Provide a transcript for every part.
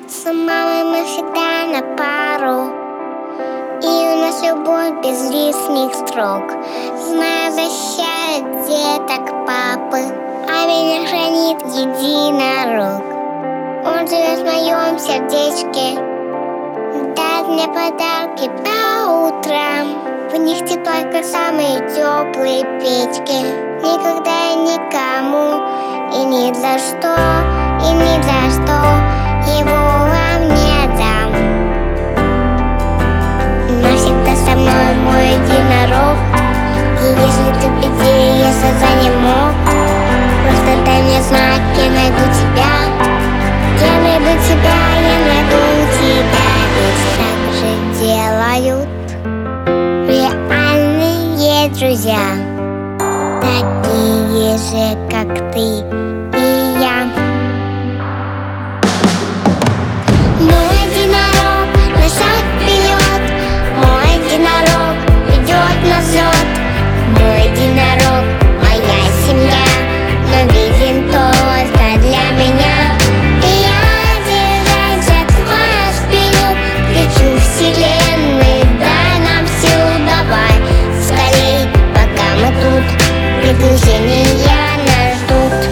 С мамой мы всегда на пару, и у нас любовь без лишних строк. Знаю, защищает деток папы, а меня хранит единорог. Он живет в моем сердечке, дарит мне подарки по утрам. В них только самые теплые печки. Никогда и никому, и ни за что, и ни за что его вам не дам. Навсегда со мной мой единорог. И если ты в беде, если занемог, просто дай мне знак, я найду тебя. Я найду тебя, я найду тебя. Ведь так же делают реальные друзья, такие же, как ты и я. Мой единорог на шаг вперед, мой единорог идет на взлет. Мой единорог — моя семья, но виден только для меня. И я держать за твою спину, кричу вселенной, дай нам силу, давай скорей, пока мы тут, приключения нас ждут.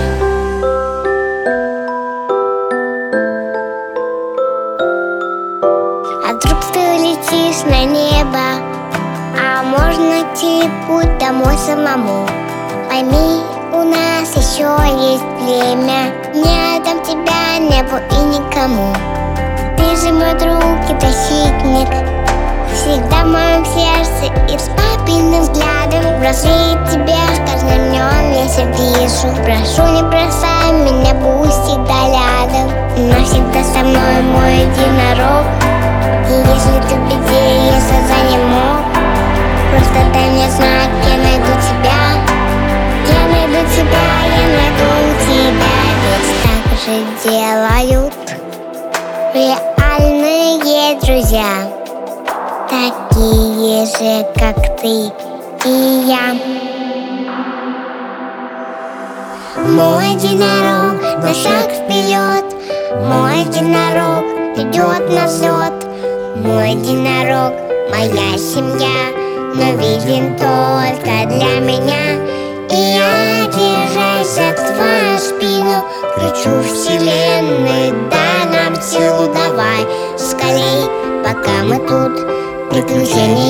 А вдруг ты улетишь на небо, а можно найти путь домой самому. Пойми, у нас еще есть время, не отдам тебя небу и никому. Ты же мой друг и защитник, всегда в моем сердце и с папиным взглядом. Прошу тебя с каждым днем, если вижу. Прошу, не бросай меня, будь всегда рядом. Навсегда со мной мой единорог. И если ты в беде, если занемог, просто дай мне знак, я найду тебя. Я найду тебя, я найду тебя. Ведь так же делают реальные друзья, такие же, как ты и я. Мой единорог на шаг вперед, мой единорог идет на взлет. Мой единорог — моя семья, но виден только для меня. И я держась за твою спину, кричу вселенной, дай нам силу, давай скорей, пока мы тут, приключения